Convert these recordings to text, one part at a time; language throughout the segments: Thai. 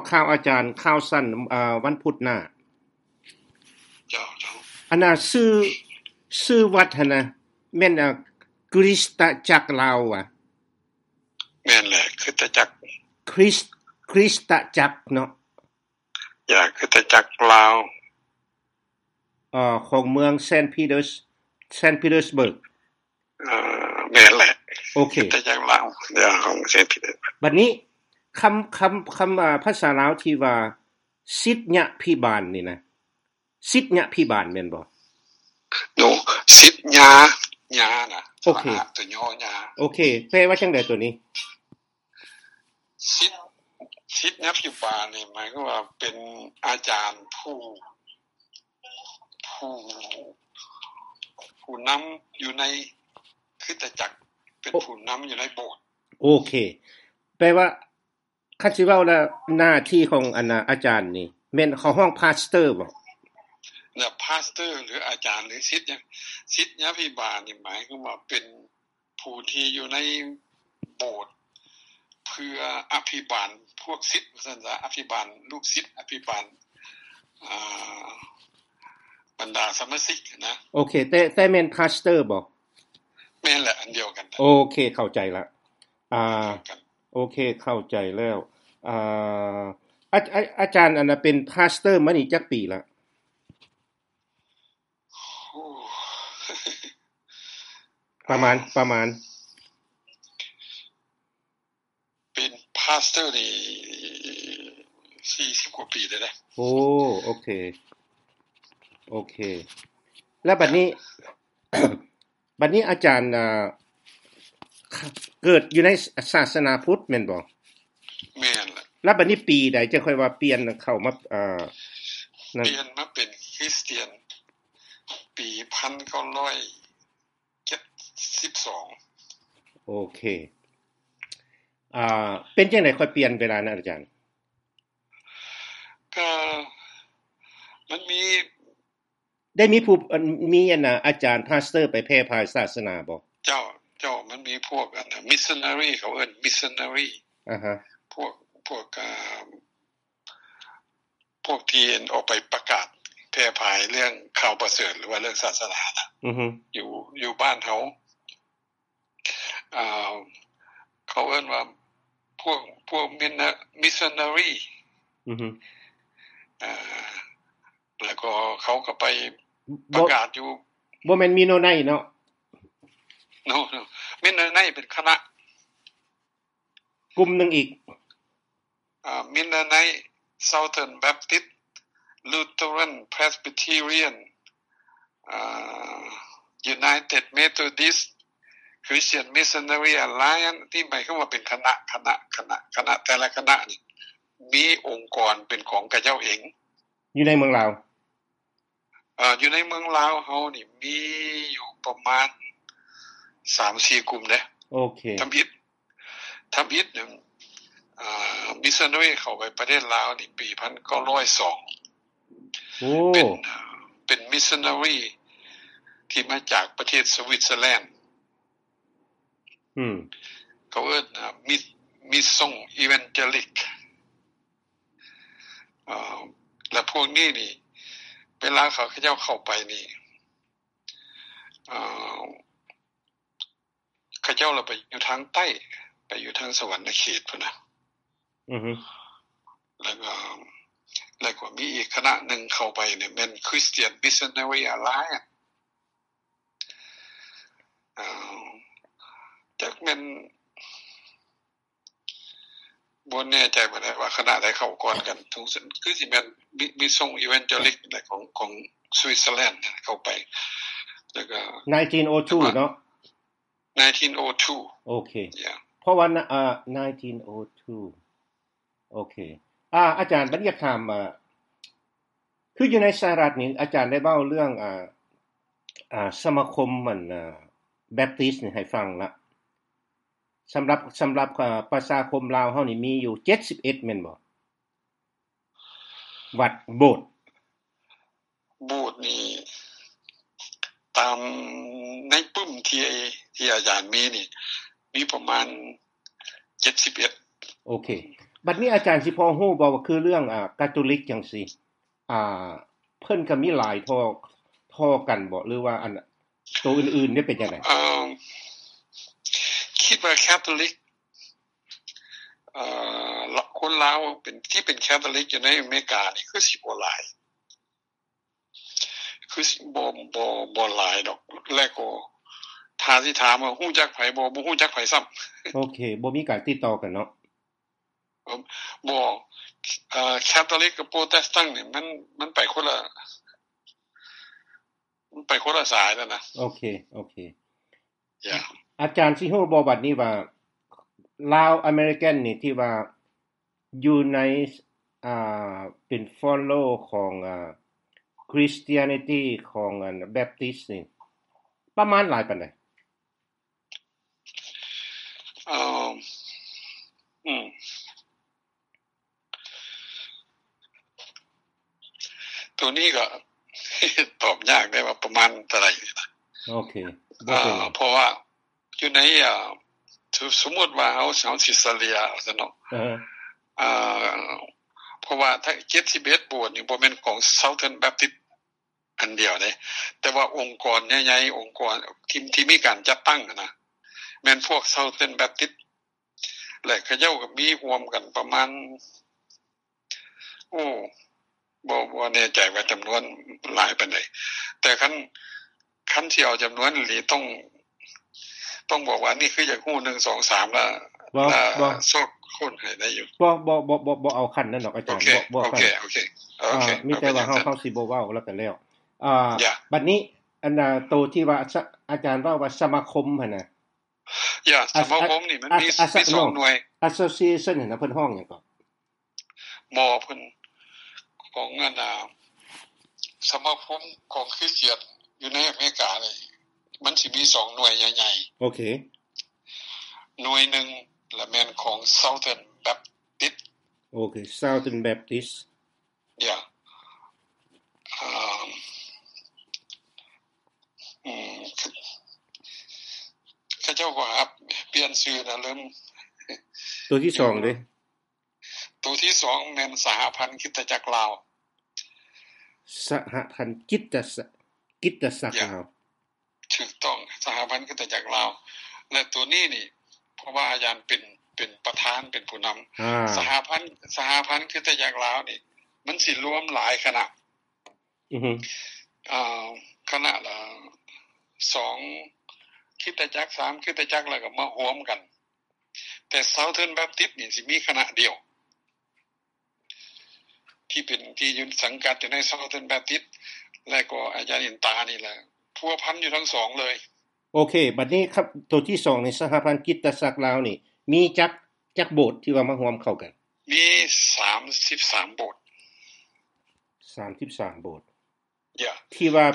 ข่าวอาจารย์ข่าวสั้นวันพุธหน้าเจ้าอันน่ะชื่อวัดหั่นน่ะแม่นคริสตจักรลาวอ่ะแม่นแหละคริสตจักรคริสตจักรเนาะคริสตจักรลาวของเมืองเซนต์ปีเตอร์สเบิร์กแม่นแหละโอเคคริสตจักรลาวของเซนต์ปีเตอร์บัดนี้คำภาษาลาวที่ว่าสิทธยพิบาลนี่นะสิทธยพิบาลแม่นบ่โนสิทธญาน่ะโอเคตัวย่อญาโอเคแปลว่าจังได๋ตัวนี้สิทธญพิบาลนี่หมายความว่าเป็นอาจารย์ผู้นำอยู่ในคริสตจักรเป็นผู้นำอยู่ในโบสถ์โอเคแปลว่าคันสิเว้าแล้วหน้าที่ของอาจารย์นี่แม่นเขาห้องพาสเตอร์บ่เนี่ยพาสเตอร์หรืออาจารย์หรือศิษยาภิบาลนี่หมายความว่าเป็นผู้ที่อยู่ในโบสถ์เพื่ออภิบาลพวกศิษย์ซั่นซะอภิบาลลูกศิษย์อภิบาลบรรดาสมาชิกนะโอเคแต่แม่นพาสเตอร์บ่แม่นแหละอันเดียวกันโอเคเข้าใจละโอเคเข้าใจแล้วอาจารย์อันน่ะเป็นพาสเตอร์มานี่จักปีละประมาณเป็นพาสเตอร์นี่40กว่าปีแล้วนะโอ้โอเคแล้วบัดนี้ อาจารย์เกิดอยู่ในศาสนาพุทธแม่นบ่แม่นล่ะแล้วบัดนี้ปีใดจะค่อยว่าเปลี่ยนเข้ามาเปลี่ยนมาเป็นคริสเตียนปี1972 โอเคเป็นจังได๋ค่อยเปลี่ยนเวลานั้นอาจารย์ก็มันมีได้มีผู้มีอาจารย์พาสเตอร์ไปแพร่ภายศาสนาบ่เจ้ามันมีพวกmissionary เขาเอิ้น missionary ฮะพวกที่ออกไปประกาศแพร่ภายเรื่องข่าวประเสริฐหรือว่าเรื่องศาสนาน่ะอยู่บ้านเฮาเขาเอิ้นว่าพวกmissionary แล้วก็เขาก็ไปประกาศอยู่บ่แม่นมีโนไนเนาะ no มีโนไนเป็นคณะกลุ่มนึงอีกมีโนไน Southern Baptist Lutheran Presbyterian United Methodist Christian Missionary Alliance ที่หมายความว่าเป็นคณะแต่ละคณะนี่มีองค์กรเป็นของกระเจ้าเองอยู่ในเมืองลาวอยู่ในเมืองลาวเฮานี่มีอยู่ประมาณ 3-4 กลุ่มเด้โอเคทำอิฐนึงmissionary เข้าไปประเทศลาวนี่ปี1902 โอ้เป็น missionary ที่มาจากประเทศสวิตเซอร์แลนด์เขาเอิ้นMission Evangelic และพวกนี้นี่เวลาเขาเจ้าเข้าไปนี่เขาเจ้าเราไปอยู่ทางใต้ไปอยู่ทางสวรรค์เขตพุ่นน่ะแล้วก็มีอีกคณะหนึ่งเข้าไปเนี่ยเป็น Christian Missionary Alliance จักแม่นบ่แน่ใจว่าคณะใดเข้าก่อนกันทุกสิ่งคือสิแม่นมีทรง Evangelic ของสวิตเซอร์แลนด์เข้าไปแล้วก็ 1902เนาะ 1902 โอเคเพราะว่า1902โอเคอาจารย์บัดนี้ถามคืออยู่ในสหรัฐนี่อาจารย์ได้เว้าเรื่องสมาคมมันแบปติสต์นี่ให้ฟังละสำหรับประชาคมลาวเฮานี่มีอยู่71แม่นบ่วัดโบสถ์นี่ตามในปึ้มที่อาจารย์มีนี่มีประมาณ71 โอเคบัดนี้อาจารย์สิพอฮู้บ่ว่าคือเรื่องคาทอลิกจังซี่อ่าเพิ่นก็มีหลายทอกันบ่หรือว่าอันตัวอื่นๆเนี่ยเป็นจังได๋คิดว่าแคทอลิกคนลาวเป็นที่เป็นแคทอลิกอยู่ในอเมริกานี่คือสิบ่หลายคือบ่หลายดอกแล้วก็ถ้าสิถามว่าฮู้จักไผบ่ฮู้จักไผซ้ำโอเคบ่มีการติดต่อกันเนาะบ่แคทอลิกกับโปรเตสแตนต์นี่มันไปคนละสายแล้วนะโอเคอาจารย์สิฮู้บ่บัดนี้ว่าลาวอเมริกันนี่ที่ว่าอยู่ในเป็น follow ของChristianity ของBaptist นี่ประมาณหลายปานใดตัวนี้ก็ตอบยากได้ว่าประมาณเท่าไหร่นะโอเคเพราะว่าอยู่ในสมมุติว่าเอาสิสเลียซะเนาะเพราะว่าถ้า71โบสถ์นี่บ่แม่นของ Southern Baptist อันเดียวเด้แต่ว่าองค์กรใหญ่ๆองค์กรที่มีการจัดตั้งนะแม่นพวก Southern Baptist และเขาเจ้าก็มีรวมกันประมาณบ่แน่ใจว่าจำนวนหลายปานใดแต่คันสิเอาจำนวนหรือต้องบอกว่านี่คืออย่างฮู้1 2 3แล้วซอกคนให้ได้อยู่บ่เอาคั่นนั่นดอกอาจารย์บ่โอเคมีแต่ว่าเฮาสิบ่เว้าแล้วก็แล้วบัดนี้อันน่ะโตที่ว่าอาจารย์เว้าว่าสมาคมหั่นน่ะสมาคมนี่มันมี2หน่วย Association นั่นน่ะเพิ่นฮ้องหยังก็บ่เพิ่นของสมาคมของคริสเตียนอยู่ในอเมริกานี่มันสิมี2หน่วยใหญ่ๆโอเคหน่วยนึงละแม่นของ Southern Baptist โอเค Southern Baptist เขาเจ้าก็ครับเปลี่ยนชื่อนะเริ่มตัวที่2เด้ตัวที่2แม่นสหพันธ์คริสตจักรลาวสหพันธ์คริสตจักรลาวถูกต้องสหพันธ์คริสตจักรลาวและตัวนี้นี่เพราะว่าอาจารย์เป็นประธานเป็นผู้นำสหพันธ์คริสตจักรลาวนี่มันสิรวมหลายคณะคณะละ2คริสตจักร3คริสตจักรแล้วก็มารวมกันแต่ Southern Baptist นี่สิมีคณะเดียวที่อยู่สังกัดอยู่ใน Southern Baptist และก็อาจารย์อินตานี่แหละพัวพันอยู่ทั้ง2เลยโอเคบัดนี้ครับตัวที่2ในสหพันธ์คริสตจักรลาวนี่มีจักโบสถ์ที่ว่ามารวมเข้ากันมี33โบสถ์ 33โบสถ์ที่ว่า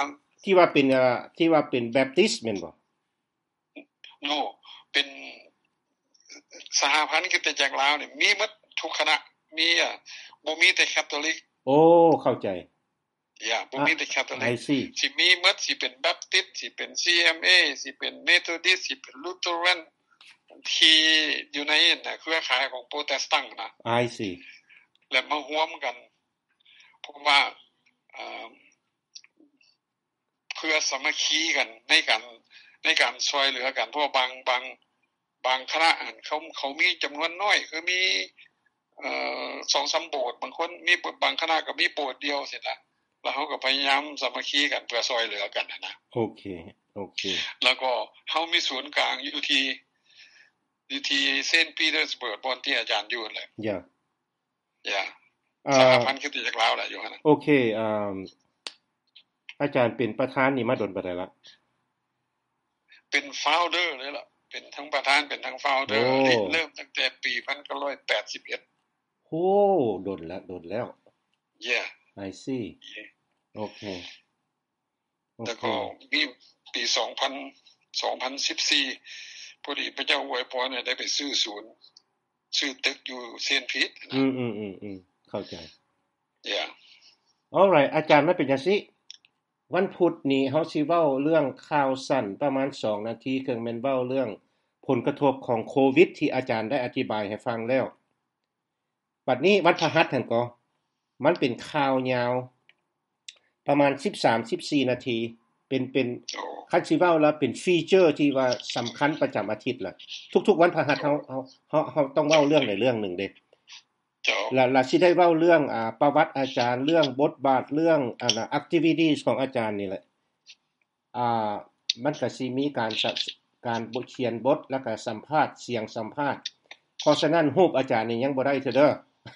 เป็นแบปติสต์แม่นบ่โนเป็นสหพันธ์คริสตจักรลาวนี่มีหมดทุกคณะมีบ่มีแต่แคทอลิกโอ้เข้าใจบ่มีแต่แคทอลิกสิมีหมดสิเป็นแบปติสต์สิเป็น CMA สิเป็นเมโธดิสต์สิเป็นลูเทอรันที่อยู่ในเครือข่ายของโปรเตสแตนต์นะ I see และมาร่วมกันเพราะว่าเพื่อสามัคคีกันในการช่วยเหลือกันเพราะบางคณะเขามีจำนวนน้อยคือมี2-3โบสถ์บางคนมีบางคณะก็มีโบสถ์เดียวสินะแล้วเฮาก็พยายามสามัคคีกันเพื่อช่วยเหลือกันนะโอเคแล้วก็เฮามีศูนย์กลางอยู่ที่เซนต์ปีเตอร์สเบิร์กบอนที่อาจารย์อยู่นั่นแหละสหพันธ์คริสตจักรลาวแหละอยู่นั่นโอเคอาจารย์เป็นประธานนี่มาดนปานใดละเป็นฟาวเดอร์เลยล่ะเป็นทั้งประธานเป็นทั้งฟาวเดอร์เริ่มตั้งแต่ปี1981 โอ้ดนแล้ว I see โอเคแล้วก็มีปี2014พอดีพระเจ้าอวยพรเนี่ยได้ไปซื้อตึกอยู่เซนต์พีทเข้าใจ Alright อาจารย์มันเป็นจังซี่วันพุธนี้เฮาสิเว้าเรื่องข่าวสั้นประมาณ2นาทีแม่นเว้าเรื่องผลกระทบของโควิดที่อาจารย์ได้อธิบายให้ฟังแล้วบัดนี้วันพฤหัสหั่นก็มันเป็นข่าวยาวประมาณ13-14นาทีเป็นโอ้คันสิเว้าแล้วเป็นฟีเจอร์ที่ว่าสำคัญประจำอาทิตย์ล่ะทุกๆวันพฤหัสโอ้เฮาต้องเว้าเรื่องใดเรื่องหนึ่งเด้เจ้าแล้วสิได้เว้าเรื่องประวัติอาจารย์เรื่องบทบาทเรื่องactivities ของอาจารย์นี่แหละอ่ามันก็สิมีการบทเขียนบทแล้วก็สัมภาษณ์เสียงสัมภาษณ์เพราะฉะนั้นรูปอาจารย์นี่ยังบ่ได้เด้อ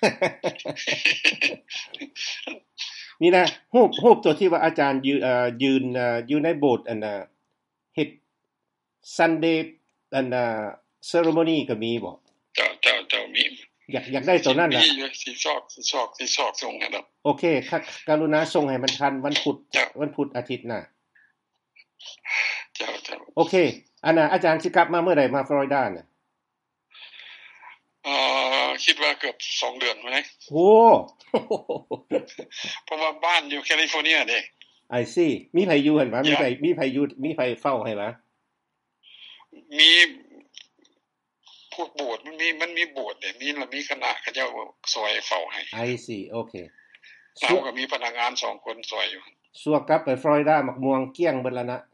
นี่นะรูปตัวที่ว่าอาจารย์ยืนอยู่ในโบสถ์อันน่ะเฮ็ด Sunday อันceremony ก็มีบ่เจ้ามีอยากได้ตัวนั้นมีน่ะอยู่สิซอกส่งให้ดอกโอเคกรุณาส่งให้มันทันวันพุธเจ้าอาทิตย์หน้าเจ้าโอเคอันน่ะอาจารย์สิกลับมาเมื่อใดมาฟลอริดาน่ะคิดว่าเกือบ2เดือนมั้ยโอ้เพราะว่าบ้านอยู่แคลิฟอร์เนียเด้ I see มีไผอยู่หั่นบ่มีไผอยู่มีไผเฝ้าให้บ่มีพวกโบสถ์มันมีโบสถ์เนี่ยมีคณะเขาเจ้าซอยเฝ้าให้ I see โอเคเราก็มีพนักงาน2คนซอยอยู่สัวกลับไปฟลอริดามักม่วงเกลี้ยงเบิดแล้วนะ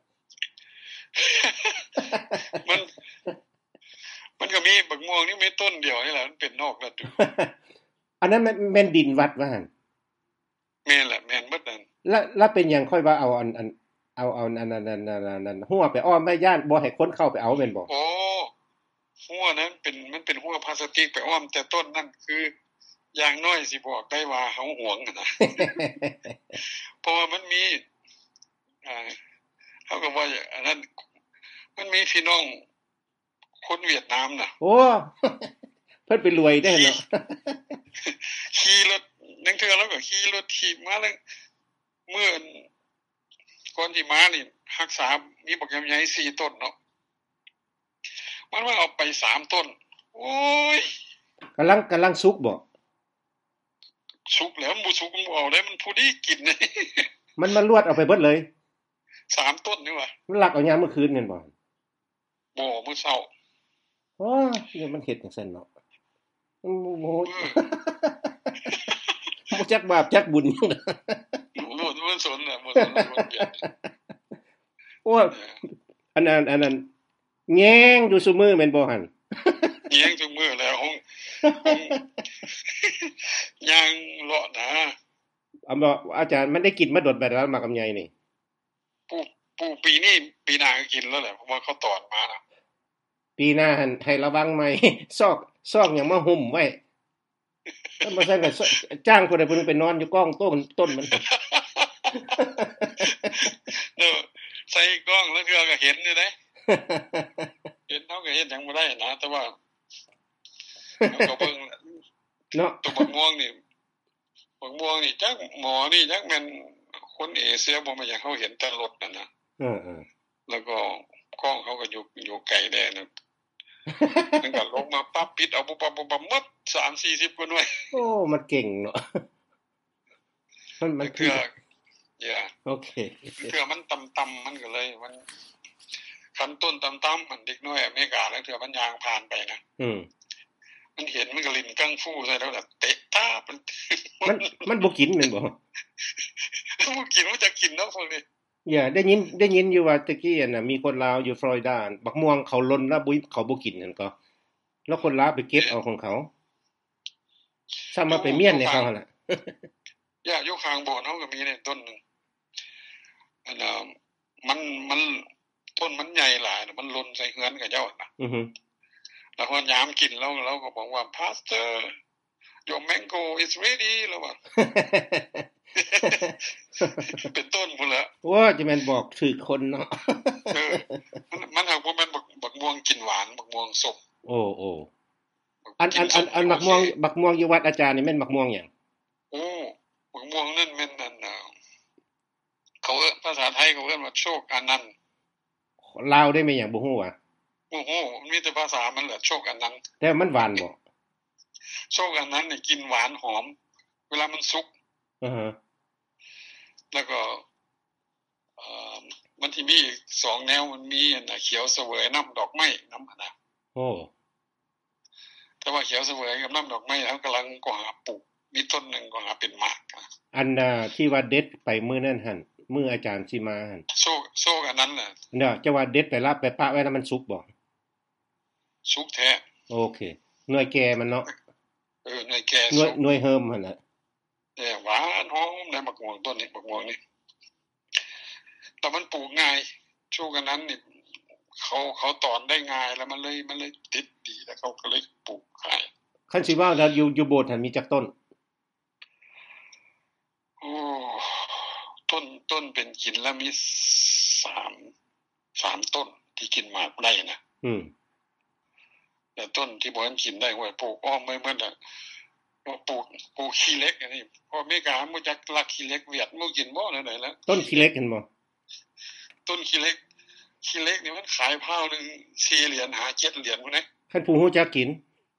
มันก็มีบักม่วงนี่มีต้นเดียวนี่แหละมันเป็นนอกฤดูอันนั้นแม่นดินวัดว่าหั่นแม่นแหละแม่นเบิดนั่นแล้วเป็นหยังค่อยว่าเอาอันนั้นหัวไปอ้อมแม่ย่านบ่ให้คนเข้าไปเอาแม่นบ่โอ้หัวนั้นมันเป็นหัวพลาสติกไปอ้อมแต่ต้นนั่นคืออย่างน้อยสิบอกได้ว่าเฮาหวงนะ เพราะว่ามันมีเฮาก็ว่าอันนั้นมันมีพี่น้องคนเวียดนามน่ะโอ้เพิ่นไปรวยได้เนาะขี่รถนังเทื่อแล้วก็ขี่รถถีบมาแล้วเมื่อก่อนที่มานี่รักษามีบักยำใหญ่4ต้นเนาะมันว่าเอาไป3ต้นโอ้ยกำลังสุกบ่สุกแล้วบ่สุกบ่เอาได้มันผู้ดีกินนี่มันลวดเอาไปเบิดเลย 3ต้นนี่ว่ามันลักเอายามมื้อคืนแม่นบ่บ่มื้อเช้าโอ้ยมันเฮ็ดจังซั่นเนาะโอ้โหบ่จักบาปจักบุญจังบ่สนน่ะบ่สนโอ้อันนั้นแยงอยู่ซุมื้อแม่นบ่หั่นแยงซุมื้อแล้วย่างเลาะนะบ่อาจารย์มันได้กินมาดดแบบนั้นมากำไยนี่ปู่ปีนี้ปีหน้าก็กินแล้วแหละเพราะว่าเขาตอนมาน่ะปีหน้าหั่นให้ระวังใหม่ซอกหยังมาหุ้มไว้ถ้าบ่ซั่นก็จ้างผู้ใดผู้นึงไปนอนอยู่ก้องต้นมันเนาะใส่กล้องแล้วเทื่อก็เห็นอยู่เด้เห็นเฮาก็เฮ็ดหยังบ่ได้นะแต่ว่าเฮาก็เบิ่งเนาะตัวบักม่วงนี่จักหมอนี่จักแม่นคนเอเชียบ่แม่นหยังเฮาเห็นแต่รถนั่นน่ะแล้วก็กล้องเขาก็อยู่ไกลแน่นะมันก็ลงมาปั๊บปิดเอาปุ๊บๆหมด30-40กว่าหน่วยโอ้มันเก่งเนาะมันคือโอเคคือมันต่ำๆมันก็เลยมันคันต้นต่ำๆมันเด็กน้อยอเมริกาแล้วเถื่อมันยางผ่านไปนะมันเห็นมันก็ลิ้นกังฟูใส่แล้วแบบเตะตามันบ่กินแม่นบ่บ่กินมันจะกินเนาะพวกนี้ได้ยินอยู่ว่าตะกี้น่ะมีคนลาวอยู่ฟลอริดาบักม่วงเขาล้นแล้วเขาบ่กินนั่นก็แล้วคนลาวไปเก็บเอาของเขาซ้ำมาไปเมียนให้เขาหั่นน่ะอยู่ข้างโบสถ์เฮาก็มีเนี่ยต้นนึงอันมันต้นมันใหญ่หลายมันล้นใส่เฮือนกับเจ้าน่ะแล้วพอยามกินแล้วเราก็บอกว่า Pastor your mango is ready แล้วว่าเป็นต้นพุ่นละว่าจะแม่นบอกถูกคนเนาะมันหากบ่แม่นบักม่วงกินหวานบักม่วงส้มโอ้ๆอันบักม่วงอยู่วัดอาจารย์นี่แม่นบักม่วงหยังโอ้บักม่วงนั่นแม่นนั่นเขาภาษาไทยเขาเรียกว่าโชคอนันต์ลาวได้แม่นหยังบ่ฮู้ว่าโอ้โหมันมีแต่ภาษามันแหละโชคอนันต์แต่มันหวานบ่โชคอนันต์นี่กินหวานหอมเวลามันสุกแล้วก็มันที่มี2แนวมันมีอันน่ะเขียวเสวยน้ำดอกไม้น้ำน่ะโอ้แต่ว่าเขียวเสวยกับน้ำดอกไม้เขากำลังก็หาปลูกมีต้นหนึ่งก็หาเป็นหมากอันที่ว่าเด็ดไปมื้อนั้นหั่นมื้ออาจารย์สิมาหั่นโซกอันนั้นน่ะเนี่ยจะว่าเด็ดไปลาบไปปะไว้แล้วมันสุกบ่สุกแท้โอเคหน่วยแก่มันเนาะหน่วยแก่หน่วยเฮิมหั่นน่ะหวานหอมในบักม่วงต้นนี้บักม่วงนี่แต่มันปลูกง่ายช่วงนั้นนี่เขาตอนได้ง่ายแล้วมันเลยติดดีแล้วเขาก็เลยปลูกขายคันสิว่าแล้วอยู่โบสถ์หั่นมีจักต้นโอ้ต้นเป็นกินแล้วมี3ต้นที่กินหมากได้นะแต่ต้นที่บ่ทันกินได้ว่าปลูกอ้อมไว้เหมือนน่ะปลูกขี้เล็กอันนี้พออเมริกาบ่จักลักขี้เล็กเวียดบ่กินบ่นั่นได้แล้วต้นขี้เล็กเห็นบ่ต้นขี้เล็กนี่มันขายพาวนึง4เหรียญหา7เหรียญพุ่นนะคันผู้ฮู้จักกิน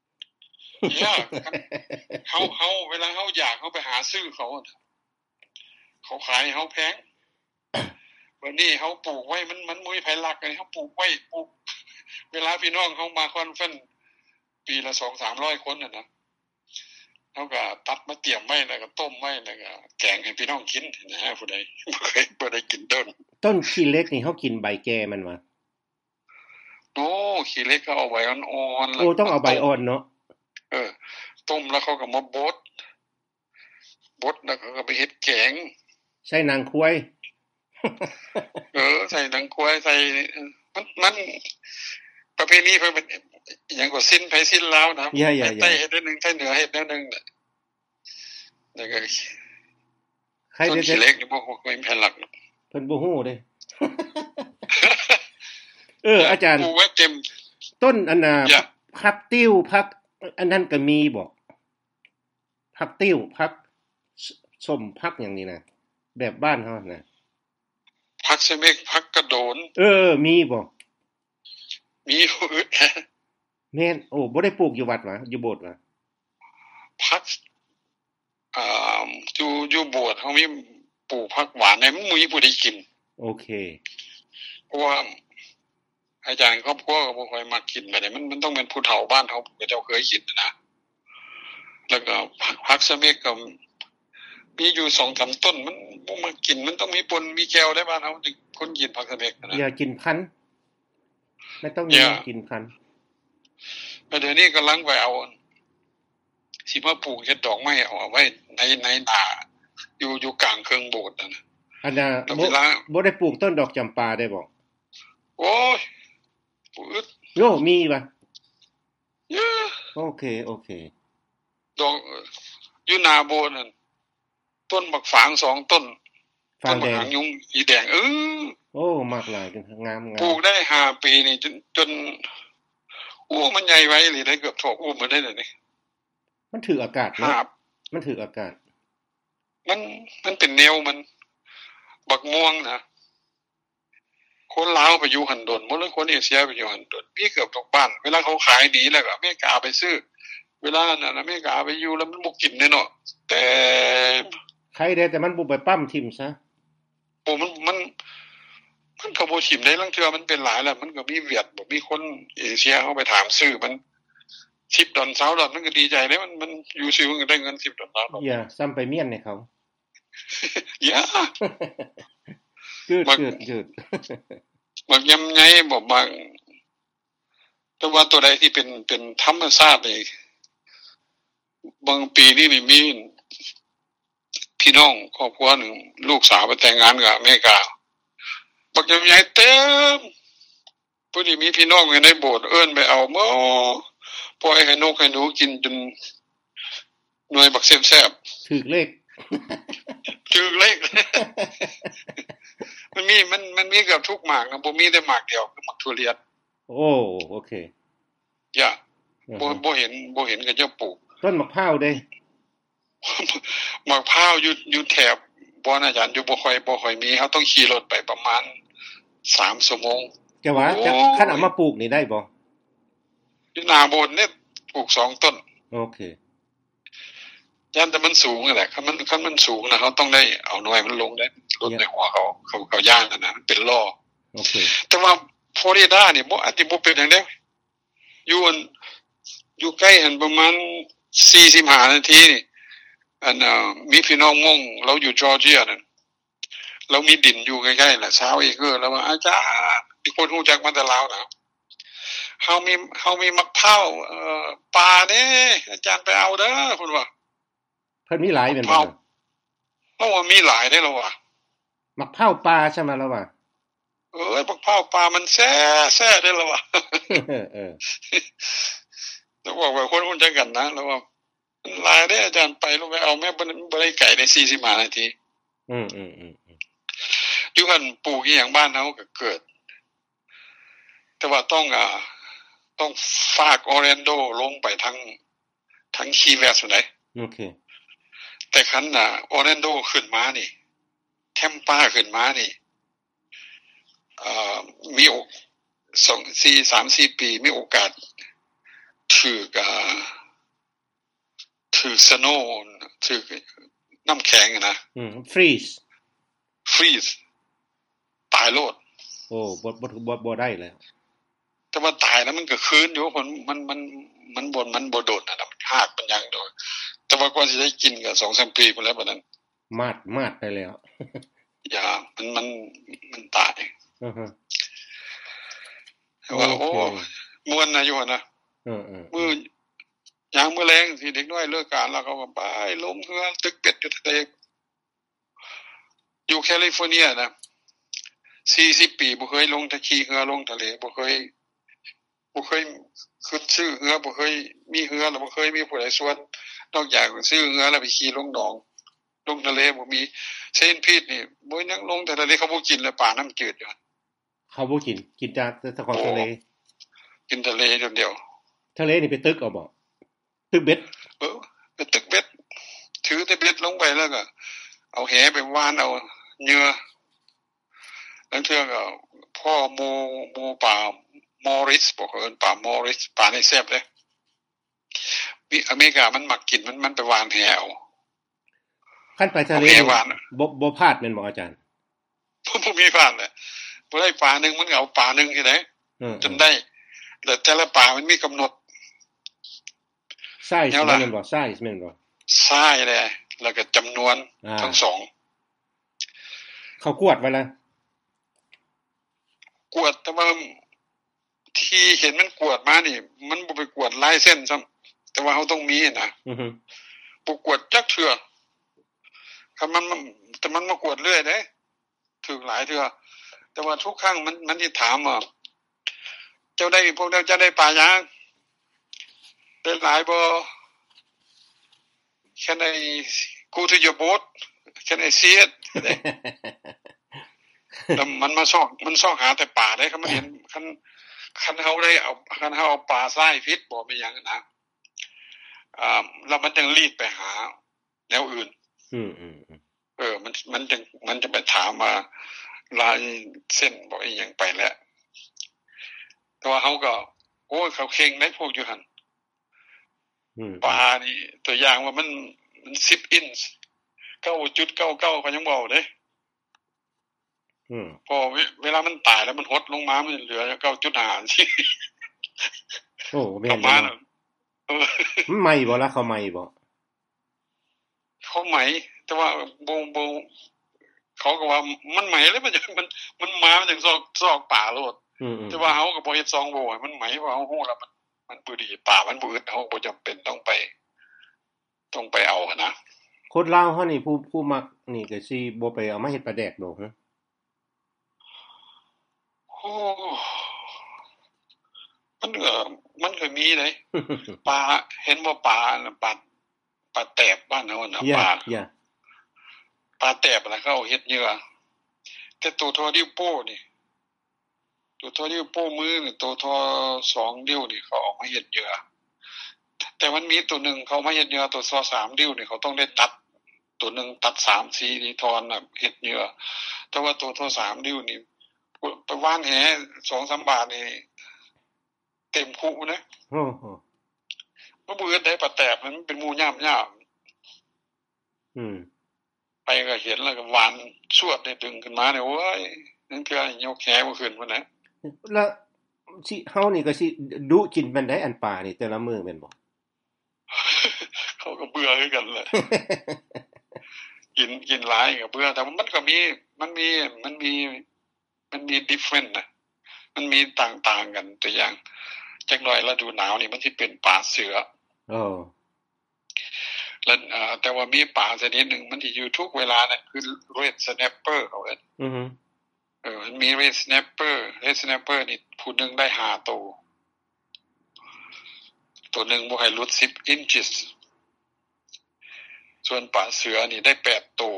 เฮาเวลาเฮาอยากเฮาไปหาซื้อเขาขายเฮาแพงวันนี้เฮาปลูกไว้มันบ่มีไผรักเลยเฮาปลูกไว้เวลาพี่น้องเฮามาคอนเฟรนซ์ปีละ 2-300 คนน่ะนะเฮาก็ตัดมาเตรียมไว้แล้วก็ต้มไว้แล้วก็แกงให้พี่น้องกินนะฮะผู้ใดบ่ได้กินต้นขี้เล็กนี่เฮากินใบแก่มันวะโอ้ขี้เล็กก็เอาใบอ่อนๆแล้วโอ้ต้องเอาใบอ่อนเนาะต้มแล้วเขาก็มาบดแล้วเขาก็ไปเฮ็ดแกงใส่นางควายใส่นางควายใส่มันประเพณีเพิ่นเป็นหยังก็สิ้นไผสิ้นลาวนะใต้เฮ็ดนึงใต้เหนือเฮ็ดนึงน่ะแล้วก็ใครเด็กเล็กนี่บ่ฮู้มีแผนหลักเพิ่นบ่ฮู้เด้อาจารย์ปลูกไว้เต็มต้นอันน่ะผักติ้วผักอันนั้นก็มีบ่ผักติ้วผักส้มผักหยังนี่นะแบบบ้านเฮาน่ะผักเสเมกผักกระโดนมีบ่มีอึดแม่นโอ้บ่ได้ปลูกอยู่วัดวะอยู่โบสถ์วะผักอยู่โบสถ์เฮามีปลูกผักหวานให้มันมีผู้ใดกินโอเคเพราะว่าอาจารย์ครอบครัวก็บ่ค่อยมักกินแบบนี้มันต้องเป็นผู้เฒ่าบ้านเฮาเจ้าเคยกินนะแล้วก็ผักเสเมกก็มีอยู่ 2-3 ต้นมันบ่มากินมันต้องมีปนมีแก้วได้บ้านเฮาถึงคนกินผักเสเมกนะอย่ากินพันธุ์ไม่ต้องมีกินพันธุ์เดี๋ยวนี้กำลังไปเอาสิมาปลูกเฮ็ดดอกไม้เอาไว้ในนาอยู่กลางเครื่องโบสถ์น่ะอันน่ะบ่ได้ปลูกต้นดอกจำปาได้บ่โอ้ยปลูกโยมีป่ะโอเคดอกอยู่หน้าโบสถ์นั่นต้นบักฝาง2ต้นต้นบักหางยุงอีแดงโอ้มากหลายกันงามๆปลูกได้5ปีนี่จนโอ้มันใหญ่ไว้เลยได้เกือบถอกอุ้มมาได้เลยนี่มันถืออากาศเนาะมันถืออากาศมันเป็นแนวมันบักม่วงนะคนลาวไปอยู่หันดนบ่เลยคนเอเชียไปอยู่หันดนมีเกือบทุกบ้านเวลาเขาขายดีแล้วก็อเมริกาไปซื้อเวลานั้นอเมริกาไปอยู่แล้วมันบ่กินแน่เนาะแต่ใครได้แต่มันบ่ไปปั้มทิ่มซะโอ้มันก็บ่ทิ่มได้ลางเทื่อมันเป็นหลายแล้วมันก็มีเวียดบ่มีคนเอเชียเฮาไปถามซื้อมัน$10 $20มันก็ดีใจเด้มันอยู่ซื่อมันก็ได้เงิน$10 อย่าซ้ำไปเมียนให้เขาอย่าเกิดบักยำไงบ่บางแต่ว่าตัวใดที่เป็นธรรมชาตินี่บางปีนี่มีพี่น้องครอบครัวนึงลูกสาวไปแต่งงานกับอเมริกาบักยำไงเต็มผู้ที่มีพี่น้องอยู่ในโบสถ์เอิ้นไปเอาบ่ปล่อยให้นกให้หนูกินจนหน่วยบักแซ่บๆถูกเลขมันมีเกือบทุกหมากนะบ่มีแต่หมากเดียวคือหมากทุเรียนโอเคอย่าบ่เห็นกับเจ้าปลูกต้นมะพร้าวเด้มะพร้าวอยู่แถบบ่อาจารย์อยู่บ่ค่อยมีเฮาต้องขี่รถไปประมาณ3ชั่วโมงจะว่าคันเอามาปลูกนี่ได้บ่อยู่หน้าโบสถ์เนี่ยปลูก2ต้นโอเคย่านแต่มันสูงนั่นแหละคันมันสูงนะเขาต้องได้เอาหน่วยมันลงได้รถในหัวเขาย่านนั่นน่ะเป็นล้อโอเคแต่ว่าฟลอริดานี่บ่อาจสิบ่เป็นจังได๋อยู่อยู่ใกล้หันประมาณ45นาทีนี่อันมีพี่น้องมงเราอยู่จอร์เจียนั่นเรามีดินอยู่ใกล้ๆน่ะ20 เอเคอร์แล้วว่าอาจารย์มีคนรู้จักมาแต่ลาวนะเฮามีมะพร้าวป่าเด้อาจารย์ไปเอาเด้อเพิ่นว่าเพิ่นมีหลายแม่นบ่เพราะว่ามีหลายได้แล้วว่ะมะพร้าวป่าใช่มั้ยล่ะว่ามะพร้าวป่ามันแซ่ได้แล้วว่ะเออแล้วบอกว่าคนรู้จักกันนะแล้วว่ามันหลายเด้อาจารย์ไปแล้วไปเอาแม่บ่ได้ไกลได้45นาทีอืมอยู่คั่นปลูกอีหยังบ้านเฮาก็เกิดแต่ว่าต้องฝากออร์แลนโดลงไปทั้งคีย์แวสได้โอเคแต่คันออร์แลนโดขึ้นมานี่แทมปาขึ้นมานี่มี3-4 ปีมีโอกาสถือสโนว์ถือน้ำแข็งนะฟรีซตายโลดโอ้บ่ได้แล้วแต่ว่าตายแล้วมันก็คืนอยู่มันบ่โดดน่ะมันหากมันยังโดดแต่ว่าก่อนสิได้กินก็ 2-3 ปีพุ่นแล้วบัดนั้นมาดไปแล้วอย่ามันตายว่าโอ้ม่วนนะอยู่นะมื้อยามมื้อแลงสิเด็กน้อยเลิกการแล้วก็ไปลงเรือตึกเป็ดอยู่ทะเลอยู่แคลิฟอร์เนียนะ40 ปีบ่เคยลงตะขี่เรือลงทะเลบ่เคยขึ้นซื้อเรือบ่เคยมีเรือแล้วบ่เคยมีผู้ใดชวนนอกจากซื้อเรือแล้วไปขี่ลงหนองลงทะเลบ่มีเซนพีทนี่บ่ยังลงแต่ทะเลเขาบ่กินเลยป่าน้ำจืดอยู่เขาบ่กินจากแต่ของทะเลกินทะเลอย่างเดียวทะเลนี่ไปตึกเอาบ่ตึกเบ็ดไปตึกเบ็ดถือแต่เบ็ดลงไปแล้วก็เอาแหไปว่านเอาเหยื่อแล้วเทื่อก็พ่อหมู่ป่ามอริสบอกเอิ้นป่ามอริสป่าในแซ่บเด้มีอเมริกามันมักกินมันไปวานแหเอาคั่นไปทะเลบ่พลาดแม่นบ่อาจารย์บ่มีพลาดแหละบ่ได้ปลานึงมันก็เอาปลานึงที่ไหนจนได้แล้วแต่ละปลามันมีกำหนดไซส์แม่นบ่ไซส์แม่นบ่ไซส์แหละแล้วก็จำนวนทั้ง2 เขากวดไว้แล้วกวดแต่ว่าที่เห็นมันกวดมานี่มันบ่ไปกวดลายเส้นซ้ําแต่ว่าเฮาต้องมีนะบ่กวดจักเทื่อคันมันมากวดเรื่อยเด้ถึกหลายเทื่อแต่ว่าทุกครั้งมันสิถามว่าเจ้าได้พวกเจ้าได้ปลายังได้หลายบ่ Can I go to your boat Can I see it แล้วมันซอกหาแต่ปลาได้คันมันเห็นคันเฮาได้เอาปลาทรายฟิตบ่มีหยังนะแล้วมันจังรีดไปหาแนวอื่นมันจะไปถามว่าลายเส้นบ่อีหยังไปแล้วแต่ว่าเฮาก็โอ้ยเขาเข่งได้พวกอยู่หั่นปลานี่ตัวอย่างว่ามัน10 อินช์ 9.99 ก็ยังบ่เด้พอเวลามันตายแล้วมันหดลงมามันเหลือ 9.5 โอ้แม่นบ่มันใหม่บ่ล่ะเขาใหม่บ่เขาใหม่แต่ว่าบ่เขาก็ว่ามันใหม่แล้วมันมามันจังซอกป่าโลดแต่ว่าเฮาก็บ่เฮ็ด2โบให้มันใหม่เพราะเฮาฮู้แล้วมันบ่ดีป่ามันบ่อึดเฮาบ่จําเป็นต้องไปเอานะคนลาวเฮานี่ผู้มักนี่ก็สิบ่ไปเอามาเฮ็ดปลาแดกดอกฮะโอ้มันก็มีเด้ปลาเห็นบ่ปลาแตบบ้านเฮาน่ะปลาแตบน่ะเขาเฮ็ดเหยื่อแต่ตัวทอดิ้วโป้นี่ตัวทอดิ้วโป้มือนี่ตัวทอ2ดิ้วนี่เขาออกมาเฮ็ดเหยื่อแต่มันมีตัวนึงเขามาเฮ็ดเหยื่อตัว3ดิ้วนี่เขาต้องได้ตัดตัวนึงตัด 3-4 นี่ทอนน่ะเฮ็ดเหยื่อแต่ว่าตัวทอ3ดิ้วนี่ไปว่านแห 2-3 บาทนี่เต็มคุนะบ่เบื่อได้ปลาแตบมันเป็นหมู่ย่ามไปก็เห็นแล้วก็หวานสวดได้ดึงขึ้นมาเนี่ยโอ้ยนั่นคือยกแหบ่ขึ้นพุ่นน่ะแล้วสิเฮานี่ก็สิดุกินปานใดอันปลานี่แต่ละมื้อแม่นบ่เขาก็เบื่อคือกันแหละ กินหลายก็เบื่อแต่มันก็มีมันมีมันมีมันมี different นะมันมีต่างๆกันตัวอย่างจักหน่อยฤดูหนาวนี่มันสิเป็นปลาเสืออ้อแล้วแต่ว่ามีปลาชนิดหนึ่งมันที่อยู่ทุกเวลาน่ะคือ red snapper เขาเอิ้นอือฮึมันมี red snapper นี่ผู้หนึงได้5ตัวตัวหนึงบ่ให้หลุด10 inches ส่วนปลาเสือนี่ได้8ตัว